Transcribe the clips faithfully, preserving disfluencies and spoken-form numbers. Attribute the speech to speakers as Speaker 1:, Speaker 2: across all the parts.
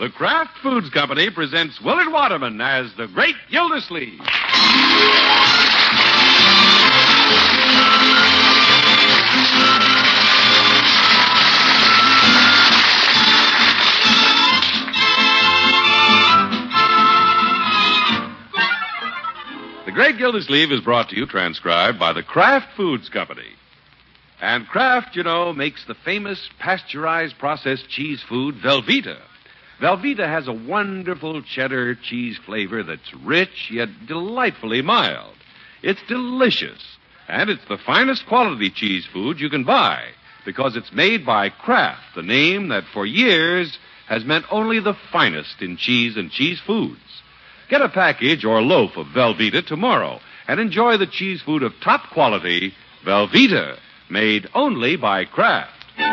Speaker 1: The Kraft Foods Company presents Willard Waterman as the Great Gildersleeve. The Great Gildersleeve is brought to you, transcribed by the Kraft Foods Company. And Kraft, you know, makes the famous pasteurized processed cheese food Velveeta. Velveeta has a wonderful cheddar cheese flavor that's rich yet delightfully mild. It's delicious, and it's the finest quality cheese food you can buy because it's made by Kraft, the name that for years has meant only the finest in cheese and cheese foods. Get a package or loaf of Velveeta tomorrow and enjoy the cheese food of top quality, Velveeta, made only by Kraft.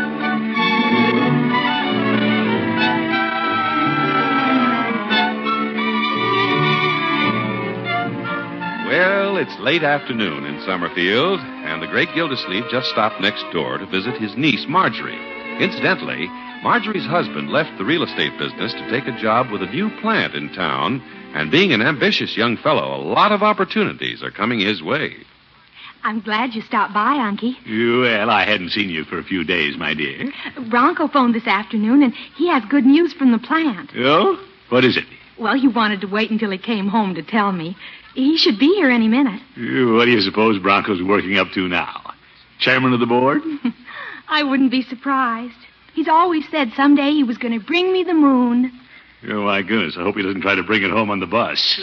Speaker 1: Well, it's late afternoon in Summerfield, and the Great Gildersleeve just stopped next door to visit his niece, Marjorie. Incidentally, Marjorie's husband left the real estate business to take a job with a new plant in town, and being an ambitious young fellow, a lot of opportunities are coming his way.
Speaker 2: I'm glad you stopped by, Unky.
Speaker 3: Well, I hadn't seen you for a few days, my dear.
Speaker 2: Bronco phoned this afternoon, and he has good news from the plant.
Speaker 3: Oh? What is it?
Speaker 2: Well, he wanted to wait until he came home to tell me. He should be here any minute.
Speaker 3: What do you suppose Bronco's working up to now? Chairman of the board?
Speaker 2: I wouldn't be surprised. He's always said someday he was going to bring me the moon.
Speaker 3: Oh, my goodness. I hope he doesn't try to bring it home on the bus.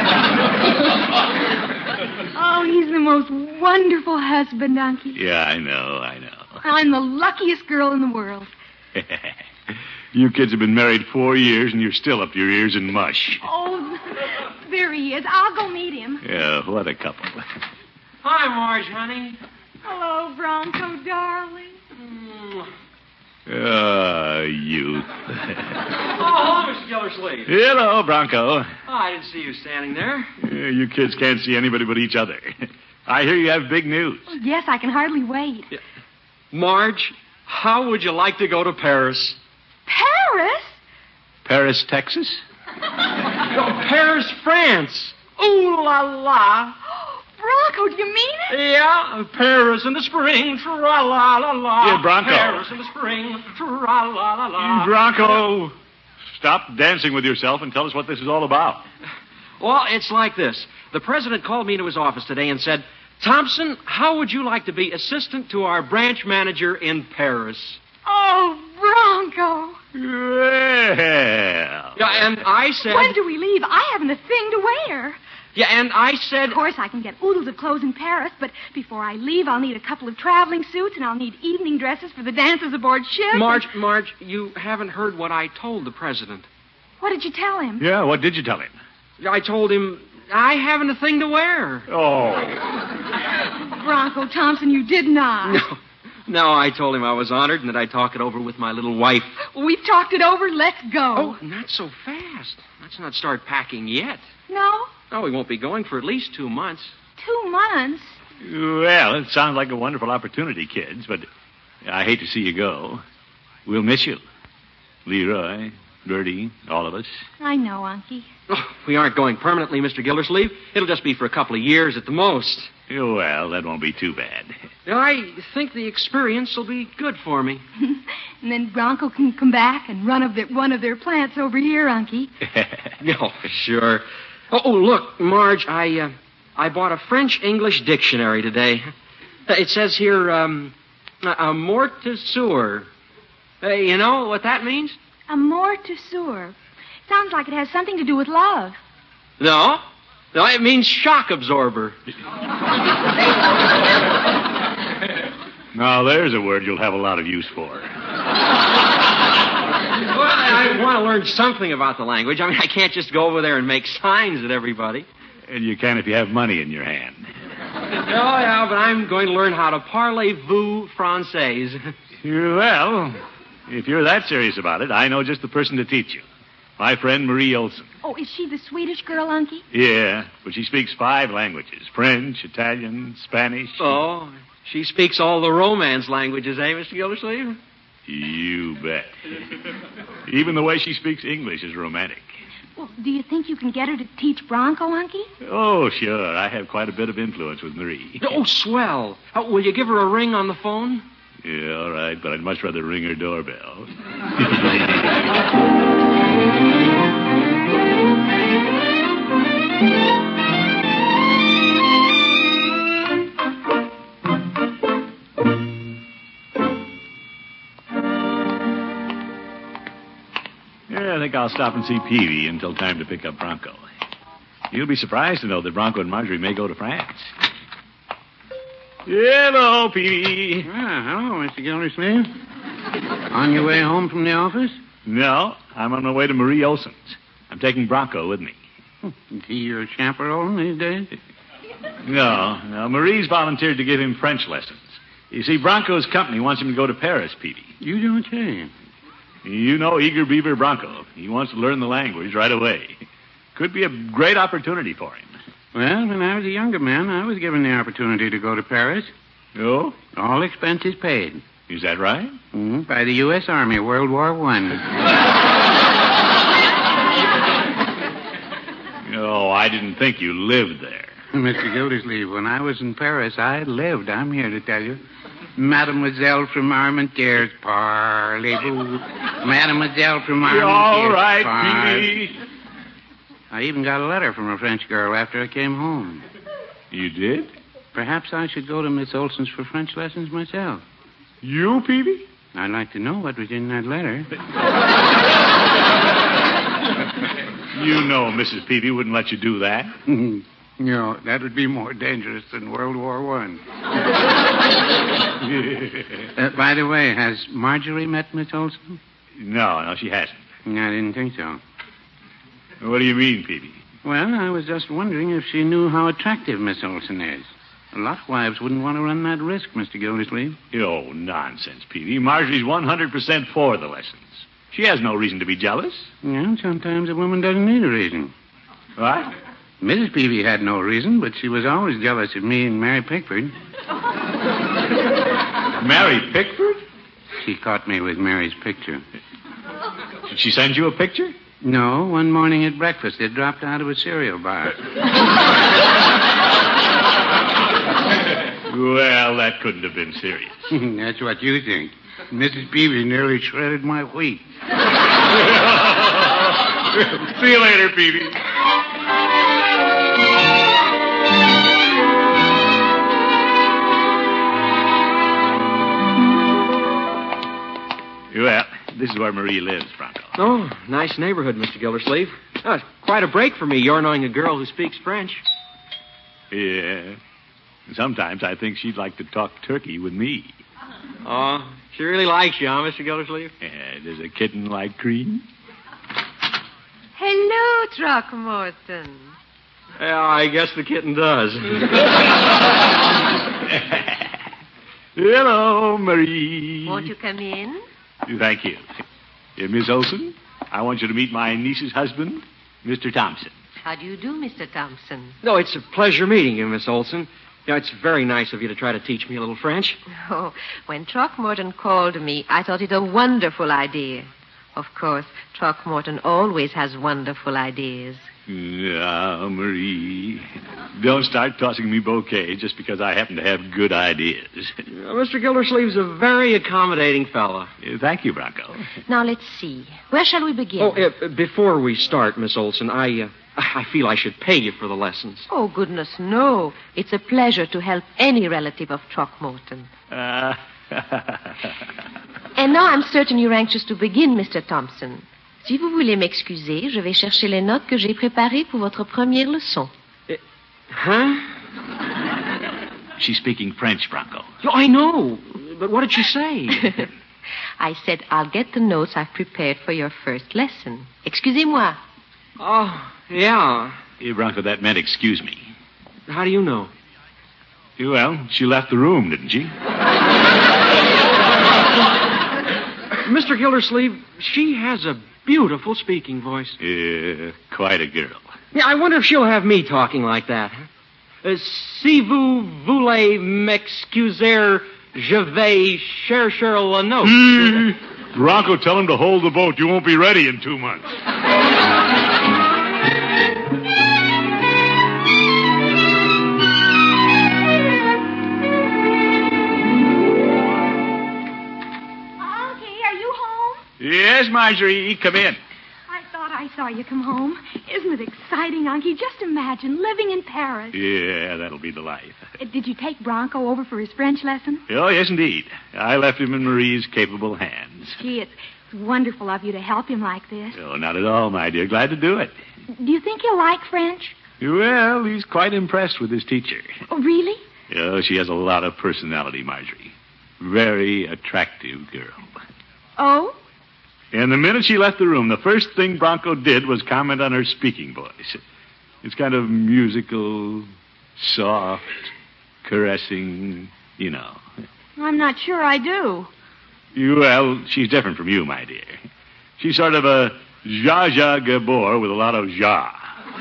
Speaker 2: Oh, he's the most wonderful husband, Unky.
Speaker 3: Yeah, I know, I know.
Speaker 2: I'm the luckiest girl in the world.
Speaker 3: You kids have been married four years, and you're still up to your ears in mush.
Speaker 2: Oh, there he is. I'll go meet him.
Speaker 3: Yeah, what a couple.
Speaker 4: Hi, Marge, honey.
Speaker 2: Hello, Bronco, darling.
Speaker 4: Mm.
Speaker 3: Ah, youth.
Speaker 4: Oh, hello, Mister Gildersleeve.
Speaker 3: Hello, Bronco.
Speaker 4: Oh, I didn't see you standing there.
Speaker 3: Yeah, you kids can't see anybody but each other. I hear you have big news.
Speaker 2: Oh, yes, I can hardly wait.
Speaker 4: Yeah. Marge, how would you like to go to Paris?
Speaker 2: Paris?
Speaker 3: Paris, Texas?
Speaker 4: No, Paris, France. Ooh la la.
Speaker 2: Bronco, do you mean it?
Speaker 4: Yeah, Paris in the spring, tra-la-la-la.
Speaker 3: Yeah, Bronco.
Speaker 4: Paris in the spring, tra-la-la-la.
Speaker 3: Bronco, stop dancing with yourself and tell us what this is all about.
Speaker 4: Well, it's like this. The president called me into his office today and said, Thompson, how would you like to be assistant to our branch manager in Paris?
Speaker 2: Oh, Bronco.
Speaker 3: Well.
Speaker 4: Yeah, and I said...
Speaker 2: When do we leave? I haven't a thing to wear.
Speaker 4: Yeah, and I said...
Speaker 2: Of course, I can get oodles of clothes in Paris, but before I leave, I'll need a couple of traveling suits, and I'll need evening dresses for the dances aboard ship.
Speaker 4: Marge, Marge, you haven't heard what I told the president.
Speaker 2: What did you tell him?
Speaker 3: Yeah, what did you tell him?
Speaker 4: I told him I haven't a thing to wear.
Speaker 3: Oh.
Speaker 2: Bronco Thompson, you did not.
Speaker 4: No. No, I told him I was honored and that I'd talk it over with my little wife.
Speaker 2: We've talked it over. Let's go.
Speaker 4: Oh, not so fast. Let's not start packing yet.
Speaker 2: No?
Speaker 4: No, we won't be going for at least two months.
Speaker 2: Two months?
Speaker 3: Well, it sounds like a wonderful opportunity, kids, but I hate to see you go. We'll miss you. Leroy, Gertie, all of us.
Speaker 2: I know, Unky.
Speaker 4: Oh, we aren't going permanently, Mister Gildersleeve. It'll just be for a couple of years at the most.
Speaker 3: Well, that won't be too bad.
Speaker 4: I think the experience will be good for me.
Speaker 2: And then Bronco can come back and run of their, one of their plants over here, Unky.
Speaker 4: Oh, sure. Oh, oh, look, Marge, I uh, I bought a French-English dictionary today. It says here, um, amortisseur. Uh, you know what that means?
Speaker 2: Amortisseur. Sounds like it has something to do with love.
Speaker 4: No. No, it means shock absorber.
Speaker 3: Now, there's a word you'll have a lot of use for.
Speaker 4: Well, I want to learn something about the language. I mean, I can't just go over there and make signs at everybody.
Speaker 3: And you can if you have money in your hand.
Speaker 4: Oh, yeah, but I'm going to learn how to parlez-vous française.
Speaker 3: Well, if you're that serious about it, I know just the person to teach you. My friend Marie Olson.
Speaker 2: Oh, is she the Swedish girl, Unky?
Speaker 3: Yeah, but she speaks five languages. French, Italian, Spanish.
Speaker 4: Oh, she speaks all the Romance languages, eh, Mister Gildersleeve?
Speaker 3: You bet. Even the way she speaks English is romantic.
Speaker 2: Well, do you think you can get her to teach Bronco, Unky?
Speaker 3: Oh, sure. I have quite a bit of influence with Marie.
Speaker 4: Oh, swell. Uh, will you give her a ring on the phone?
Speaker 3: Yeah, all right, but I'd much rather ring her doorbell. Yeah, I think I'll stop and see Peavy until time to pick up Bronco. You'll be surprised to know that Bronco and Marjorie may go to France. Hello, Peavy.
Speaker 5: Ah, hello, Mister Gildersleeve. On your way home from the office?
Speaker 3: No, I'm on my way to Marie Olson's. I'm taking Bronco with me.
Speaker 5: Is he your chaperone these days?
Speaker 3: No, no. Marie's volunteered to give him French lessons. You see, Bronco's company wants him to go to Paris, Peavy.
Speaker 5: You don't say.
Speaker 3: You know Eager Beaver Bronco. He wants to learn the language right away. Could be a great opportunity for him.
Speaker 5: Well, when I was a younger man, I was given the opportunity to go to Paris.
Speaker 3: Oh?
Speaker 5: All expenses paid.
Speaker 3: Is that right?
Speaker 5: Mm, by the U S. Army, World War One.
Speaker 3: Oh, I didn't think you lived there.
Speaker 5: Mister Gildersleeve, when I was in Paris, I lived, I'm here to tell you. Mademoiselle from Armentières, parlez-vous. Mademoiselle from Armentières.
Speaker 3: All right,
Speaker 5: par-
Speaker 3: Peavy.
Speaker 5: I even got a letter from a French girl after I came home.
Speaker 3: You did?
Speaker 5: Perhaps I should go to Miss Olson's for French lessons myself.
Speaker 3: You, Peavy?
Speaker 5: I'd like to know what was in that letter.
Speaker 3: You know Missus Peavy wouldn't let you do that.
Speaker 5: No, that would be more dangerous than World War One. uh, by the way, has Marjorie met Miss Olson?
Speaker 3: No, no, she hasn't.
Speaker 5: I didn't think so.
Speaker 3: What do you mean, Peavy?
Speaker 5: Well, I was just wondering if she knew how attractive Miss Olson is. A lot of wives wouldn't want to run that risk, Mister Gildersleeve.
Speaker 3: Oh, nonsense, Peavy. Marjorie's one hundred percent for the lessons. She has no reason to be jealous.
Speaker 5: Yeah, sometimes a woman doesn't need a reason.
Speaker 3: What?
Speaker 5: Missus Peavy had no reason, but she was always jealous of me and Mary Pickford.
Speaker 3: Mary Pickford?
Speaker 5: She caught me with Mary's picture.
Speaker 3: Did she send you a picture?
Speaker 5: No, one morning at breakfast, it dropped out of a cereal bar.
Speaker 3: Well, that couldn't have been serious.
Speaker 5: That's what you think. Missus Peavy nearly shredded my wheat.
Speaker 3: See you later, Peavy. Well, this is where Marie lives, Bronco.
Speaker 4: Oh, nice neighborhood, Mister Gildersleeve. Oh, it's quite a break for me, you're knowing a girl who speaks French.
Speaker 3: Yeah. Sometimes I think she'd like to talk turkey with me.
Speaker 4: Oh, she really likes you, huh, Mister Gildersleeve?
Speaker 3: Yeah, does a kitten like cream?
Speaker 6: Hello, Throckmorton.
Speaker 4: Yeah, I guess the kitten does.
Speaker 3: Hello, Marie.
Speaker 6: Won't you come in?
Speaker 3: Thank you. Uh, Miss Olson, I want you to meet my niece's husband, Mister Thompson.
Speaker 6: How do you do, Mister Thompson?
Speaker 4: No, it's a pleasure meeting you, Miss Olson. You know, it's very nice of you to try to teach me a little French.
Speaker 6: Oh, when Throckmorton called me, I thought it a wonderful idea. Of course, Throckmorton always has wonderful ideas.
Speaker 3: Yeah, Marie. Don't start tossing me bouquets just because I happen to have good ideas.
Speaker 4: Uh, Mister Gildersleeve's a very accommodating fellow.
Speaker 3: Uh, thank you, Bronco.
Speaker 6: Now, let's see. Where shall we begin?
Speaker 4: Oh, uh, before we start, Miss Olson, I, uh, I feel I should pay you for the lessons.
Speaker 6: Oh, goodness, no. It's a pleasure to help any relative of Throckmorton.
Speaker 3: Uh...
Speaker 6: And now I'm certain you're anxious to begin, Mister Thompson. Si vous voulez m'excuser, je vais chercher les notes que j'ai préparées pour votre première leçon.
Speaker 4: Uh, huh?
Speaker 3: She's speaking French, Bronco.
Speaker 4: Oh, I know. But what did she say?
Speaker 6: I said I'll get the notes I've prepared for your first lesson. Excusez-moi.
Speaker 4: Oh, yeah.
Speaker 3: Hey, Bronco, that meant excuse me.
Speaker 4: How do you know?
Speaker 3: Well, she left the room, didn't she?
Speaker 4: Mister Gildersleeve, she has a beautiful speaking voice.
Speaker 3: Yeah, quite a girl.
Speaker 4: Yeah, I wonder if she'll have me talking like that. Huh? Uh, si vous voulez m'excuser, Je vais chercher la note.
Speaker 3: Mm. Bronco, tell him to hold the boat. You won't be ready in two months.
Speaker 2: Unky, are you home?
Speaker 3: Yes, Marjorie, come in.
Speaker 2: I thought I saw you come home. Isn't it exciting, Unky? Just imagine living in Paris.
Speaker 3: Yeah, that'll be the life.
Speaker 2: Uh, Did you take Bronco over for his French lesson?
Speaker 3: Oh, yes, indeed. I left him in Marie's capable hands.
Speaker 2: Gee, it's it's wonderful of you to help him like this.
Speaker 3: Oh, not at all, my dear. Glad to do it.
Speaker 2: Do you think he'll like French?
Speaker 3: Well, he's quite impressed with his teacher.
Speaker 2: Oh, really?
Speaker 3: Oh, she has a lot of personality, Marjorie. Very attractive girl.
Speaker 2: Oh?
Speaker 3: And the minute she left the room, the first thing Bronco did was comment on her speaking voice. It's kind of musical, soft, caressing, you know.
Speaker 2: I'm not sure I do.
Speaker 3: Well, she's different from you, my dear. She's sort of a Zsa Zsa Gabor with a lot of Zsa.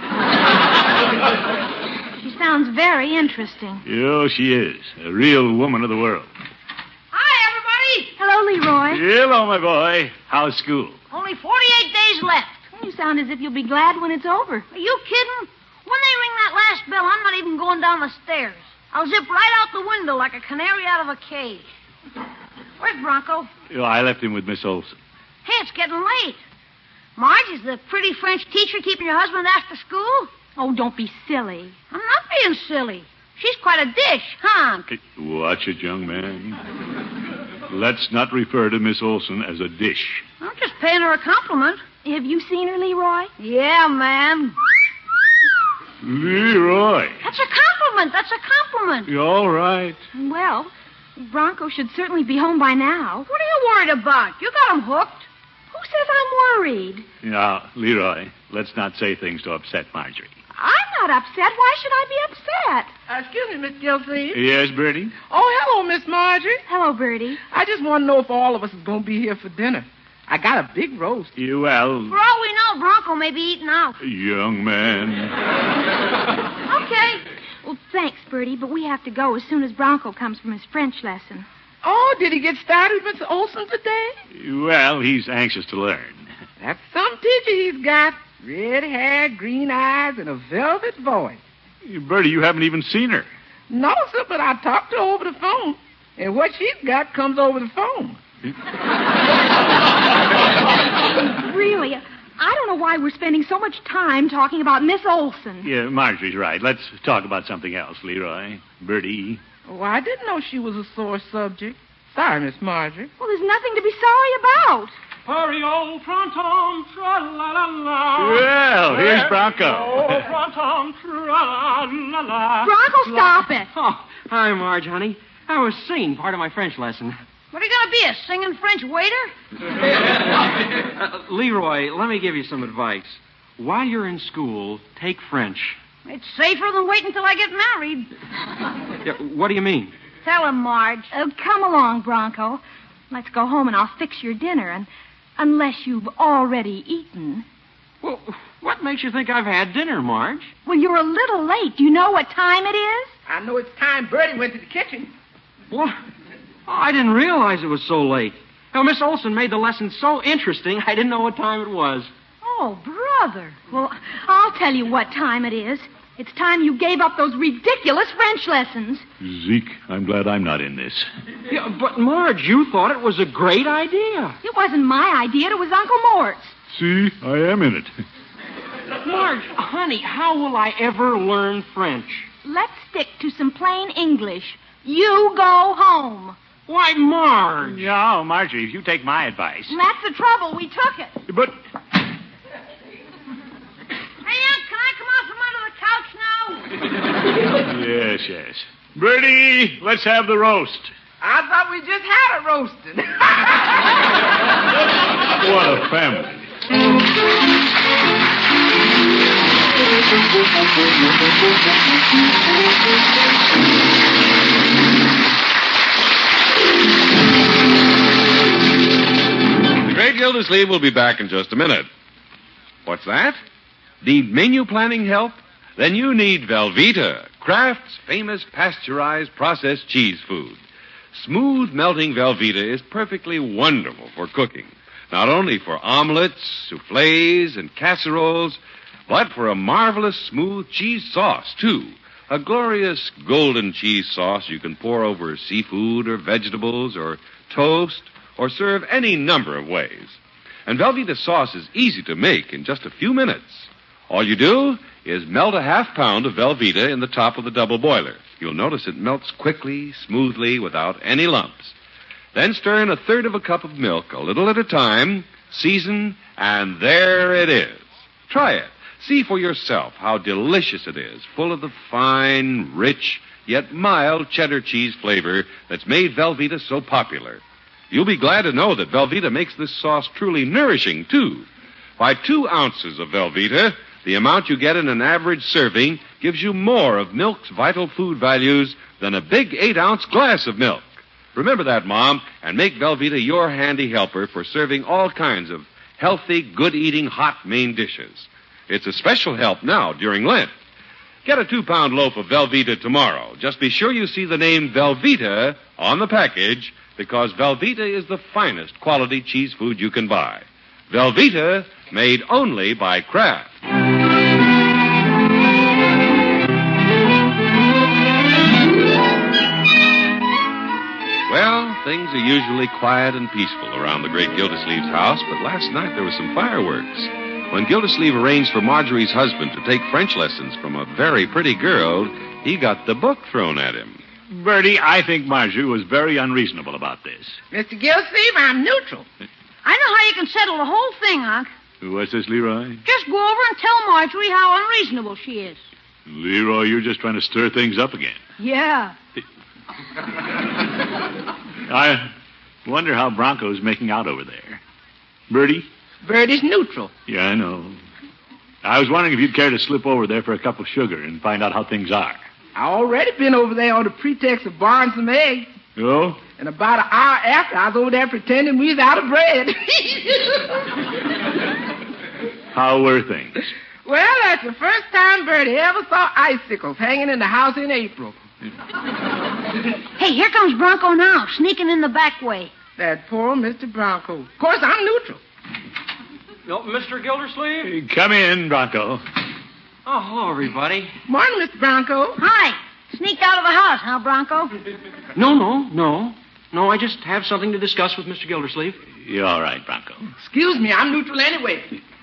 Speaker 2: She sounds very interesting.
Speaker 3: Oh, she is. A real woman of the world.
Speaker 7: Hi, everybody.
Speaker 2: Hello, Leroy.
Speaker 3: Hello, my boy. How's school?
Speaker 7: Only forty-eight days left.
Speaker 2: You sound as if you'll be glad when it's over.
Speaker 7: Are you kidding? When they ring that last bell, I'm not even going down the stairs. I'll zip right out the window like a canary out of a cage. Where's Bronco?
Speaker 3: Oh, I left him with Miss Olson.
Speaker 7: Hey, it's getting late. Marge, is the pretty French teacher keeping your husband after school?
Speaker 2: Oh, don't be silly.
Speaker 7: I'm not being silly. She's quite a dish, huh?
Speaker 3: Hey, watch it, young man. Let's not refer to Miss Olson as a dish.
Speaker 7: I'm just paying her a compliment.
Speaker 2: Have you seen her, Leroy?
Speaker 7: Yeah, man.
Speaker 3: Leroy.
Speaker 7: That's a compliment. That's a compliment.
Speaker 3: You all right?
Speaker 2: Well, Bronco should certainly be home by now.
Speaker 7: What are you worried about? You got him hooked.
Speaker 2: Who says I'm worried?
Speaker 3: Now, Leroy, let's not say things to upset Marjorie.
Speaker 2: I'm not upset. Why should I be upset?
Speaker 8: Uh, excuse me, Miss Gilsey.
Speaker 3: Yes, Bertie?
Speaker 8: Oh, hello, Miss Marjorie.
Speaker 2: Hello, Bertie.
Speaker 8: I just want to know if all of us is going to be here for dinner. I got a big roast.
Speaker 3: You, well,
Speaker 7: For all we know, Bronco may be eating out.
Speaker 3: young man.
Speaker 7: Okay.
Speaker 2: Well, thanks, Bertie, but we have to go as soon as Bronco comes from his French lesson.
Speaker 8: Oh, did he get started, Miss Olson, today?
Speaker 3: Well, he's anxious to learn.
Speaker 8: That's some teacher he's got. Red hair, green eyes, and a velvet voice.
Speaker 3: Bertie, you haven't even seen her.
Speaker 8: No, sir, but I talked to her over the phone. And what she's got comes over the phone.
Speaker 2: Really, I don't know why we're spending so much time talking about Miss Olson.
Speaker 3: Yeah, Marjorie's right. Let's talk about something else, Leroy. Bertie.
Speaker 8: Oh, I didn't know she was a sore subject. Sorry, Miss Marjorie.
Speaker 2: Well, there's nothing to be sorry about.
Speaker 4: Hurry, old Fronton, tra-la-la-la.
Speaker 3: Well, here's Bronco.
Speaker 4: Oh, Fronton, tra-la-la-la.
Speaker 2: Bronco, stop it.
Speaker 4: Oh, hi, Marge, honey. I was singing part of my French lesson.
Speaker 7: What are you going to be, a singing French waiter?
Speaker 4: Uh, Leroy, let me give you some advice. While you're in school, take French.
Speaker 7: It's safer than waiting until I get married.
Speaker 4: Yeah, what do you mean?
Speaker 7: Tell him, Marge.
Speaker 2: Oh, come along, Bronco. Let's go home and I'll fix your dinner. And unless you've already eaten.
Speaker 4: Well, what makes you think I've had dinner, Marge?
Speaker 2: Well, you're a little late. Do you know what time it is?
Speaker 8: I know it's time Bertie went to the kitchen.
Speaker 4: What? Oh, I didn't realize it was so late. Now, Miss Olson made the lesson so interesting, I didn't know what time it was.
Speaker 2: Oh, brother. Well, I'll tell you what time it is. It's time you gave up those ridiculous French lessons.
Speaker 3: Zeke, I'm glad I'm not in this.
Speaker 4: Yeah, but, Marge, you thought it was a great idea.
Speaker 2: It wasn't my idea. It was Uncle Mort's.
Speaker 3: See, I am in it.
Speaker 4: Marge, honey, how will I ever learn French?
Speaker 2: Let's stick to some plain English. You go home.
Speaker 4: Why, Marge.
Speaker 3: No, Marjorie, if you take my advice.
Speaker 2: And that's the trouble. We took it.
Speaker 3: But,
Speaker 7: Hey, Aunt, can I come out from under the couch now?
Speaker 3: yes, yes. Bertie, let's have the roast.
Speaker 8: I thought we just had a roasting.
Speaker 3: What a family.
Speaker 1: The Great Gildersleeve will be back in just a minute. What's that? Need menu planning help? Then you need Velveeta, Kraft's famous pasteurized processed cheese food. Smooth melting Velveeta is perfectly wonderful for cooking. Not only for omelets, soufflés, and casseroles, but for a marvelous smooth cheese sauce, too. A glorious golden cheese sauce you can pour over seafood or vegetables or toast or serve any number of ways. And Velveeta sauce is easy to make in just a few minutes. All you do is melt a half pound of Velveeta in the top of the double boiler. You'll notice it melts quickly, smoothly, without any lumps. Then stir in a third of a cup of milk, a little at a time, season, and there it is. Try it. See for yourself how delicious it is, full of the fine, rich, yet mild cheddar cheese flavor that's made Velveeta so popular. You'll be glad to know that Velveeta makes this sauce truly nourishing, too. By two ounces of Velveeta, the amount you get in an average serving gives you more of milk's vital food values than a big eight-ounce glass of milk. Remember that, Mom, and make Velveeta your handy helper for serving all kinds of healthy, good-eating, hot main dishes. It's a special help now during Lent. Get a two-pound loaf of Velveeta tomorrow. Just be sure you see the name Velveeta on the package, because Velveeta is the finest quality cheese food you can buy. Velveeta, made only by Kraft. Well, things are usually quiet and peaceful around the great Gildersleeve's house, but last night there were some fireworks. When Gildersleeve arranged for Marjorie's husband to take French lessons from a very pretty girl, he got the book thrown at him.
Speaker 3: Bertie, I think Marjorie was very unreasonable about this.
Speaker 8: Mister Gildersleeve, I'm neutral.
Speaker 7: I know how you can settle the whole thing, Unc.
Speaker 3: What's this, Leroy?
Speaker 7: Just go over and tell Marjorie how unreasonable she is.
Speaker 3: Leroy, you're just trying to stir things up again.
Speaker 7: Yeah.
Speaker 3: I wonder how Bronco's making out over there. Bertie?
Speaker 8: Bertie's neutral.
Speaker 3: Yeah, I know. I was wondering if you'd care to slip over there for a cup of sugar and find out how things are.
Speaker 8: I already been over there on the pretext of borrowing some eggs.
Speaker 3: Oh?
Speaker 8: And about an hour after, I was over there pretending we was out of bread.
Speaker 3: How were things?
Speaker 8: Well, that's the first time Bertie ever saw icicles hanging in the house in April.
Speaker 7: Hey, here comes Bronco now, sneaking in the back way.
Speaker 8: That poor Mister Bronco. Of course, I'm neutral.
Speaker 4: No, Mister Gildersleeve?
Speaker 3: Come in, Bronco.
Speaker 4: Oh, hello, everybody.
Speaker 8: Morning, Mister Bronco.
Speaker 7: Hi. Sneaked out of the house, huh, Bronco?
Speaker 4: No, no, no. No, I just have something to discuss with Mister Gildersleeve.
Speaker 3: You're all right, Bronco.
Speaker 8: Excuse me, I'm neutral anyway.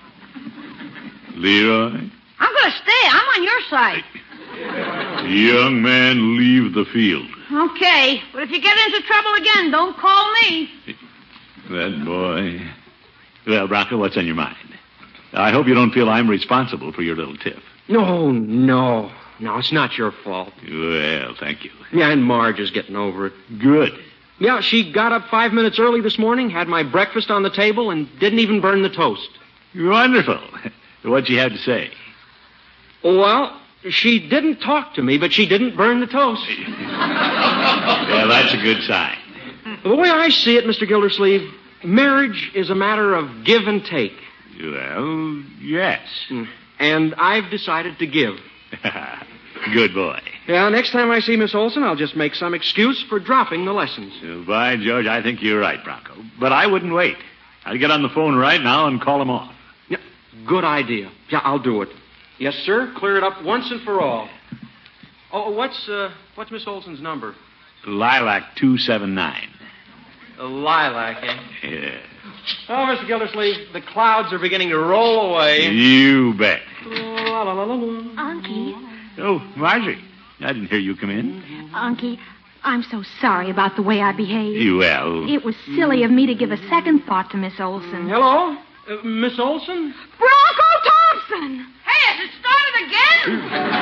Speaker 3: Leroy?
Speaker 7: I'm going to stay. I'm on your side.
Speaker 3: Young man, leave the field.
Speaker 7: Okay, but if you get into trouble again, don't call me.
Speaker 3: That boy. Well, Bronco, what's on your mind? I hope you don't feel I'm responsible for your little tiff.
Speaker 4: No, no. No, it's not your fault.
Speaker 3: Well, thank you.
Speaker 4: Yeah, and Marge is getting over it.
Speaker 3: Good.
Speaker 4: Yeah, she got up five minutes early this morning, had my breakfast on the table, and didn't even burn the toast.
Speaker 3: Wonderful. What'd you have to say?
Speaker 4: Well, she didn't talk to me, but she didn't burn the toast.
Speaker 3: Well, that's a good sign.
Speaker 4: The way I see it, Mister Gildersleeve, marriage is a matter of give and take.
Speaker 3: Well, yes.
Speaker 4: And I've decided to give.
Speaker 3: Good boy.
Speaker 4: Yeah, next time I see Miss Olson, I'll just make some excuse for dropping the lessons.
Speaker 3: Well, by George, I think you're right, Bronco. But I wouldn't wait. I'd get on the phone right now and call him off.
Speaker 4: Yeah, good idea. Yeah, I'll do it. Yes, sir. Clear it up once and for all. Oh, what's uh, what's Miss Olson's number?
Speaker 3: Lilac two seven nine.
Speaker 4: A lilac, eh?
Speaker 3: Yeah.
Speaker 4: Oh, Mister Gildersleeve, the clouds are beginning to roll away.
Speaker 3: You bet.
Speaker 4: La, la, la, la, la.
Speaker 2: Unky,
Speaker 3: Oh, Marjorie. I didn't hear you come in.
Speaker 2: Unky, I'm so sorry about the way I behaved.
Speaker 3: You, well...
Speaker 2: It was silly of me to give a second thought to Miss Olson.
Speaker 4: Hello? Uh, Miss Olson?
Speaker 2: Bronco Thompson!
Speaker 7: Hey, has it started again?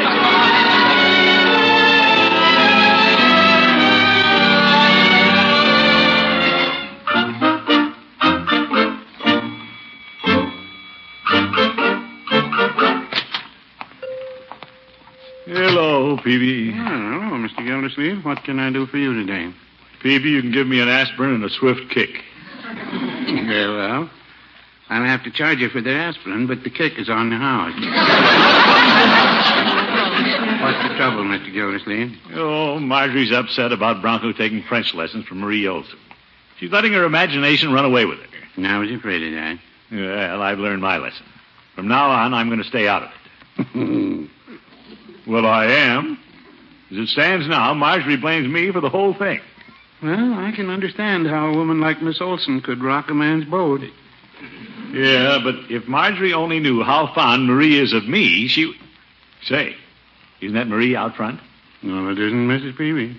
Speaker 3: Hello, Peavy.
Speaker 5: Oh, hello, Mister Gildersleeve. What can I do for you today?
Speaker 3: Peavy, you can give me an aspirin and a swift kick.
Speaker 5: Very well. I'll have to charge you for the aspirin, but the kick is on the house. What's the trouble, Mister Gildersleeve?
Speaker 3: Oh, Marjorie's upset about Bronco taking French lessons from Marie Olson. She's letting her imagination run away with her.
Speaker 5: I was afraid of that.
Speaker 3: Well, I've learned my lesson. From now on, I'm going to stay out of it. Well, I am. As it stands now, Marjorie blames me for the whole thing.
Speaker 5: Well, I can understand how a woman like Miss Olson could rock a man's boat.
Speaker 3: Yeah, but if Marjorie only knew how fond Marie is of me, she... Say, isn't that Marie out front?
Speaker 5: No, it isn't Missus Peavy.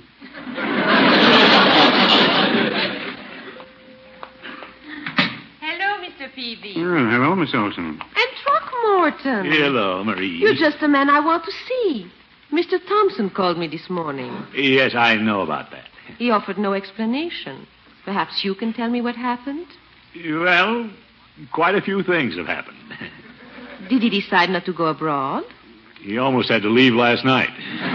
Speaker 6: Hello, Mister Peavy.
Speaker 5: Oh, hello, Miss Olson.
Speaker 6: And Throckmorton.
Speaker 3: Hello, Marie.
Speaker 6: You're just the man I want to see. Mister Thompson called me this morning.
Speaker 3: Yes, I know about that.
Speaker 6: He offered no explanation. Perhaps you can tell me what happened?
Speaker 3: Well, quite a few things have happened.
Speaker 6: Did he decide not to go abroad?
Speaker 3: He almost had to leave last night.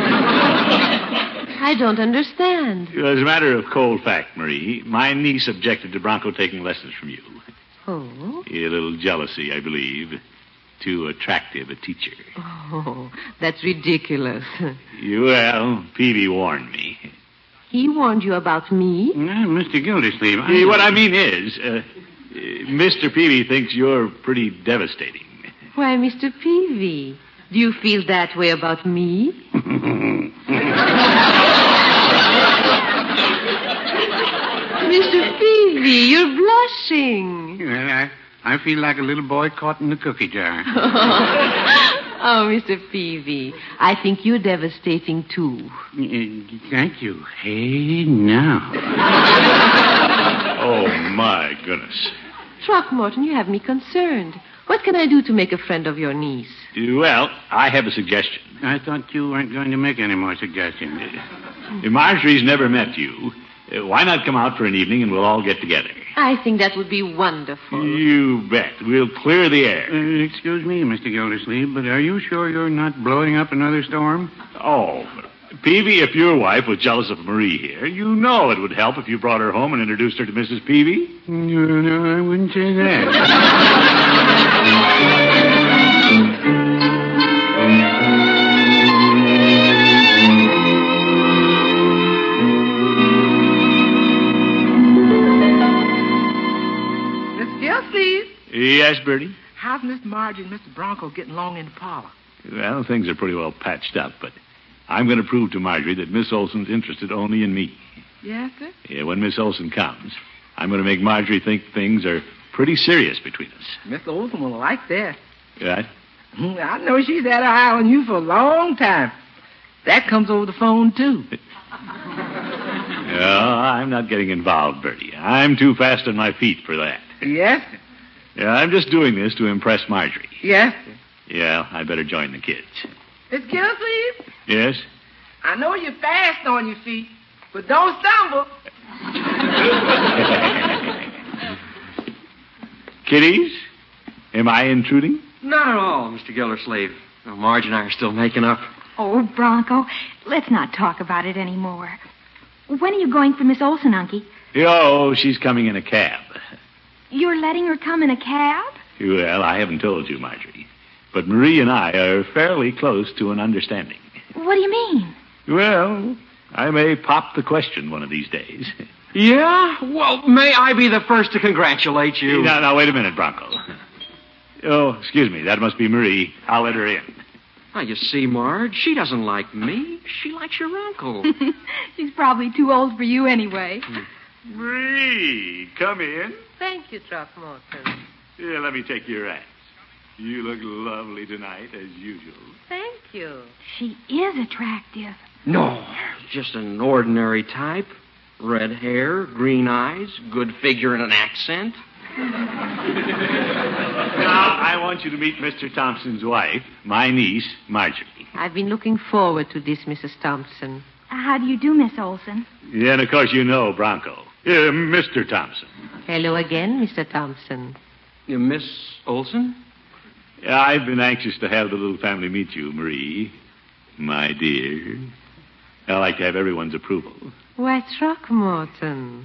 Speaker 6: I don't understand.
Speaker 3: As a matter of cold fact, Marie, my niece objected to Bronco taking lessons from you.
Speaker 6: Oh?
Speaker 3: A little jealousy, I believe. Too attractive a teacher.
Speaker 6: Oh, that's ridiculous.
Speaker 3: Well, Peavy warned me.
Speaker 6: He warned you about me?
Speaker 5: Well, Mister Gildersleeve, I...
Speaker 3: Eh, What I mean is, uh, Mister Peavy thinks you're pretty devastating.
Speaker 6: Why, Mister Peavy, do you feel that way about me? Mister Peavy, you're blushing.
Speaker 5: Well, I, I feel like a little boy caught in the cookie jar.
Speaker 6: Oh, Mister Peavy, I think you're devastating, too.
Speaker 5: Uh, thank you. Hey, now.
Speaker 3: Oh, my goodness.
Speaker 6: Throckmorton, you have me concerned. What can I do to make a friend of your niece?
Speaker 3: Well, I have a suggestion.
Speaker 5: I thought you weren't going to make any more suggestions.
Speaker 3: If Marjorie's never met you, uh, why not come out for an evening and we'll all get together?
Speaker 6: I think that would be wonderful.
Speaker 3: You bet. We'll clear the air.
Speaker 5: Uh, excuse me, Mister Gildersleeve, but are you sure you're not blowing up another storm?
Speaker 3: Oh, Peavy, if your wife was jealous of Marie here, you know it would help if you brought her home and introduced her to Missus Peavy.
Speaker 5: No, no, I wouldn't say that.
Speaker 8: Miss Gilsleeve,
Speaker 3: Yes, Bertie?
Speaker 8: how's Miss Margie and Mister Bronco getting along in the parlor?
Speaker 3: Well, things are pretty well patched up, but I'm going to prove to Marjorie that Miss Olson's interested only in me.
Speaker 8: Yes, sir?
Speaker 3: Yeah, when Miss Olson comes, I'm going to make Marjorie think things are pretty serious between us.
Speaker 8: Miss Olson will like that.
Speaker 3: Right?
Speaker 8: I know she's had her eye on you for a long time. That comes over the phone, too.
Speaker 3: No, I'm not getting involved, Bertie. I'm too fast on my feet for that.
Speaker 8: Yes, sir.
Speaker 3: Yeah, I'm just doing this to impress Marjorie.
Speaker 8: Yes, sir.
Speaker 3: Yeah, I better join the kids.
Speaker 8: Miss Gilsleeve,
Speaker 3: Yes?
Speaker 8: I know you're fast on your feet, but don't stumble.
Speaker 3: Kiddies, am I intruding?
Speaker 4: Not at all, Mister Gildersleeve. Well, Marge and I are still making up.
Speaker 2: Oh, Bronco, let's not talk about it anymore. When are you going for Miss Olson, Unky?
Speaker 3: Oh, she's coming in a cab.
Speaker 2: You're letting her come in a cab?
Speaker 3: Well, I haven't told you, Marjorie. But Marie and I are fairly close to an understanding.
Speaker 2: What do you mean?
Speaker 3: Well, I may pop the question one of these days.
Speaker 4: Yeah? Well, may I be the first to congratulate you?
Speaker 3: Now, now, wait a minute, Bronco. Oh, excuse me. That must be Marie. I'll let her in.
Speaker 4: Now, you see, Marge, she doesn't like me. She likes your uncle.
Speaker 2: She's probably too old for you anyway.
Speaker 3: Marie, come in.
Speaker 6: Thank you, Throckmorton.
Speaker 3: Here, let me take your hat. You look lovely tonight, as usual.
Speaker 6: Thank you.
Speaker 2: She is attractive.
Speaker 4: No, just an ordinary type. Red hair, green eyes, good figure and an accent.
Speaker 3: Now, I want you to meet Mister Thompson's wife, my niece, Marjorie.
Speaker 6: I've been looking forward to this, Missus Thompson.
Speaker 2: How do you do, Miss Olson?
Speaker 3: Yeah, and of course you know Bronco. Uh, Mister Thompson.
Speaker 6: Hello again, Mister Thompson.
Speaker 4: You Miss Olson?
Speaker 3: Yeah, I've been anxious to have the little family meet you, Marie. My dear. I like to have everyone's approval.
Speaker 6: Why, Throckmorton.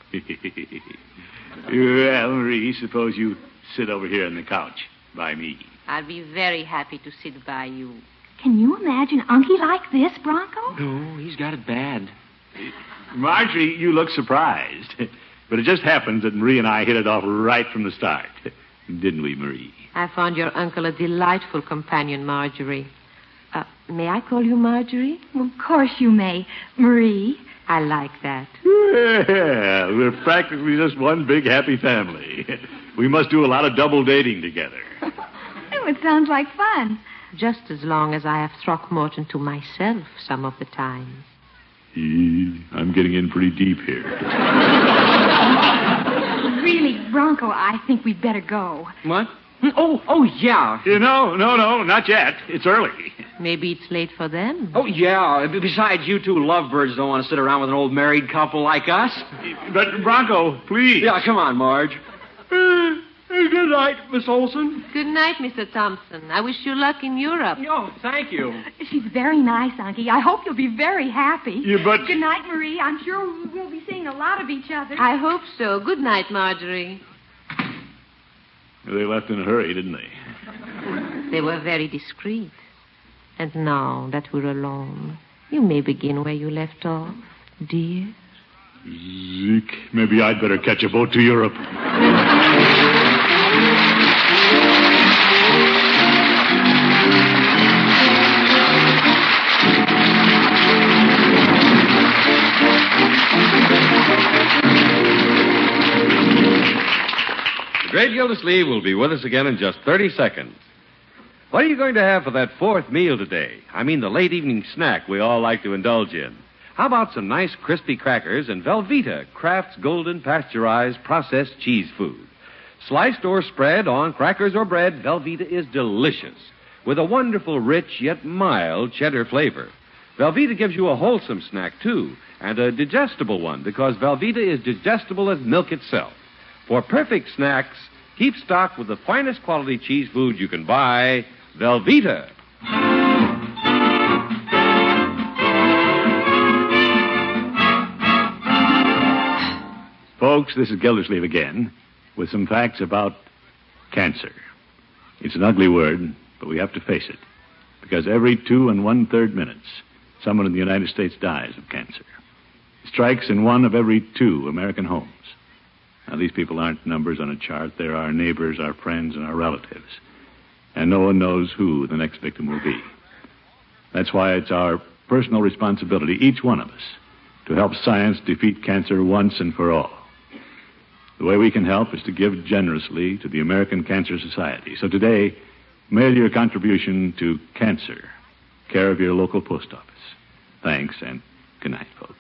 Speaker 3: Well, Marie, suppose you sit over here on the couch by me.
Speaker 6: I'll be very happy to sit by you.
Speaker 2: Can you imagine Unky like this, Bronco?
Speaker 4: No, he's got it bad.
Speaker 3: Marjorie, you look surprised. But it just happens that Marie and I hit it off right from the start. Didn't we, Marie?
Speaker 6: I found your uncle a delightful companion, Marjorie. Uh, may I call you Marjorie?
Speaker 2: Well, of course you may, Marie.
Speaker 6: I like that.
Speaker 3: Yeah, we're practically just one big happy family. We must do a lot of double dating together.
Speaker 2: Oh, it sounds like fun.
Speaker 6: Just as long as I have Throckmorton to myself some of the time.
Speaker 3: I'm getting in pretty deep here.
Speaker 2: Really, Bronco, I think we'd better go.
Speaker 4: What? Oh, oh, yeah.
Speaker 3: You know, no, no, not yet. It's early.
Speaker 6: Maybe it's late for them.
Speaker 4: Oh, yeah. Besides, you two lovebirds don't want to sit around with an old married couple like us.
Speaker 3: But, Bronco, please.
Speaker 4: Yeah, come on, Marge. Uh, good night, Miss Olson.
Speaker 6: Good night, Mister Thompson. I wish you luck in Europe.
Speaker 4: Oh, thank you.
Speaker 2: She's very nice, Unky. I hope you'll be very happy.
Speaker 3: Yeah, but...
Speaker 2: Good night, Marie. I'm sure we'll be seeing a lot of each other.
Speaker 6: I hope so. Good night, Marjorie.
Speaker 3: They left in a hurry, didn't they?
Speaker 6: They were very discreet. And now that we're alone, you may begin where you left off, dear.
Speaker 3: Zeke, maybe I'd better catch a boat to Europe.
Speaker 1: The Great Gildersleeve will be with us again in just thirty seconds. What are you going to have for that fourth meal today? I mean the late evening snack we all like to indulge in. How about some nice crispy crackers and Velveeta, Kraft's golden pasteurized processed cheese food? Sliced or spread on crackers or bread, Velveeta is delicious, with a wonderful rich yet mild cheddar flavor. Velveeta gives you a wholesome snack, too, and a digestible one, because Velveeta is digestible as milk itself. For perfect snacks, keep stock with the finest quality cheese food you can buy, Velveeta.
Speaker 3: Folks, this is Gildersleeve again with some facts about cancer. It's an ugly word, but we have to face it, because every two and one-third minutes, someone in the United States dies of cancer. It strikes in one of every two American homes. Now, these people aren't numbers on a chart. They're our neighbors, our friends, and our relatives. And no one knows who the next victim will be. That's why it's our personal responsibility, each one of us, to help science defeat cancer once and for all. The way we can help is to give generously to the American Cancer Society. So today, mail your contribution to Cancer, care of your local post office. Thanks, and good night, folks.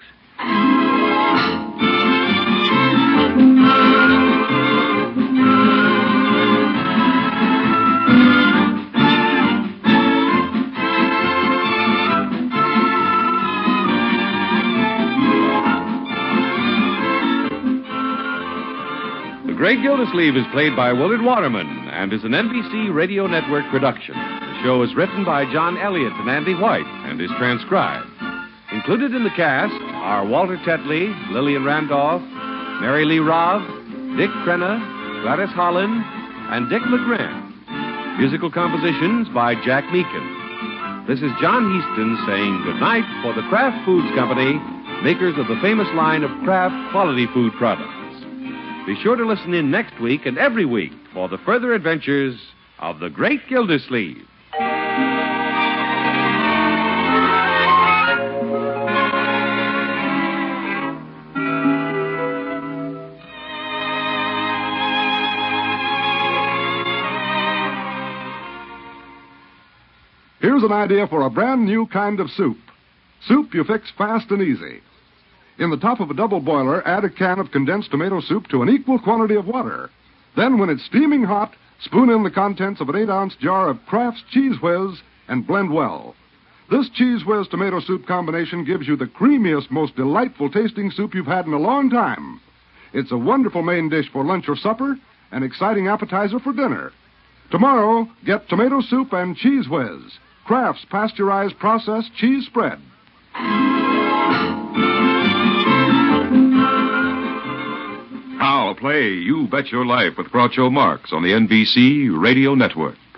Speaker 1: The Great Gildersleeve is played by Willard Waterman and is an N B C Radio Network production. The show is written by John Elliott and Andy White and is transcribed. Included in the cast are Walter Tetley, Lillian Randolph, Mary Lee Robb, Dick Crenna, Gladys Holland, and Dick LeGrand. Musical compositions by Jack Meakin. This is John Heaston saying goodnight for the Kraft Foods Company, makers of the famous line of Kraft quality food products. Be sure to listen in next week and every week for the further adventures of the Great Gildersleeve.
Speaker 9: Here's an idea for a brand new kind of soup. Soup you fix fast and easy. In the top of a double boiler, add a can of condensed tomato soup to an equal quantity of water. Then, when it's steaming hot, spoon in the contents of an eight-ounce jar of Kraft's Cheese Whiz and blend well. This Cheese Whiz tomato soup combination gives you the creamiest, most delightful tasting soup you've had in a long time. It's a wonderful main dish for lunch or supper, an exciting appetizer for dinner. Tomorrow, get tomato soup and Cheese Whiz, Kraft's pasteurized processed cheese spread.
Speaker 10: Now play You Bet Your Life with Groucho Marx on the N B C Radio Network.